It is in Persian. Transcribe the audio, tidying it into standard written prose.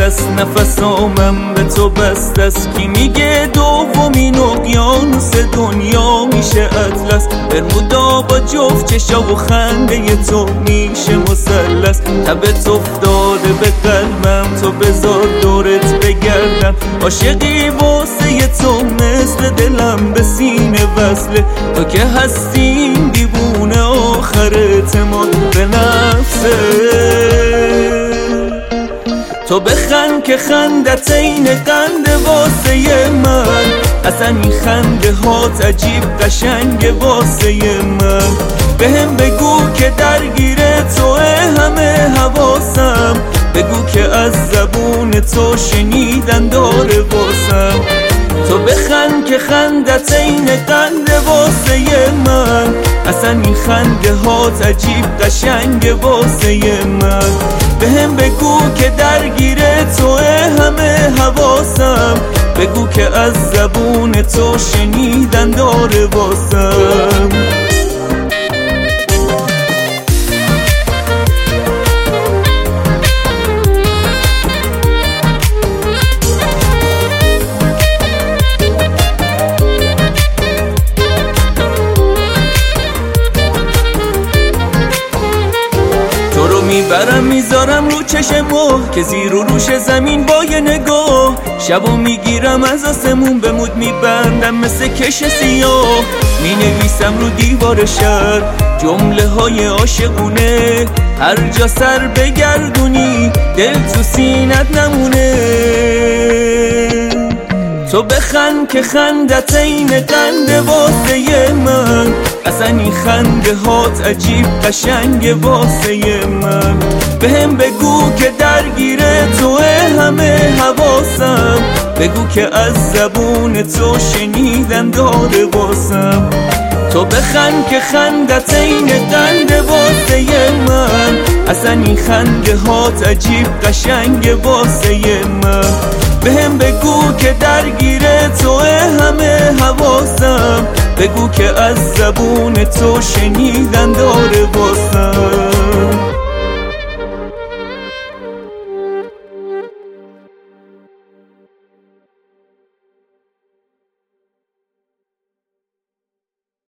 است نفسامم به تو بست است. کی میگه دومین اقیانوس دنیا میشه اطلس؟ برمودا با جفت چشا و خنده تو میشه مثلث. تبت افتاده به قلبم تو بذار دورت بگردم. عاشقی واسه تو مثل دلم به سینه وصله. تو که هستیم دیوونه آخر اعتماد به نفسه. تو بخند که خندت این قنده واسه من. اصلا این خنده هات عجیب قشنگه واسه من. بهم بگو که درگیر توه همه حواسم. بگو که از زبون تو شنیدن داره واسم. تو بخند که خندت این قنده واسه من. اصلا این خنده هات عجیب قشنگه واسه من. بهم بگو که درگیر توه همه حواسم. بگو که از زبون تو شنیدن داره واسم. میبرم میذارم رو چشمو که زیر و روش زمین با یه نگاه. شبو میگیرم از آسمون به مود میبندم مثل کش سیاه. مینویسم رو دیوار شهر جمله های عاشقونه. هر جا سر بگردونی دل تو سینت نمونه. تو بخند که خندت این قنده واسه من. اصلا این خنده هات عجیب قشنگه واسه من. بهم بگو که درگیر توه همه حواسم. بگو که از زبون تو شنیدن داره واسم. تو بخند که خندت این قنده واسه من. اصلا این خنده هات عجیب قشنگه واسه من. بهم بگو که درگیر توه همه حواسم. بگو که از زبون تو شنیدن داره واسم.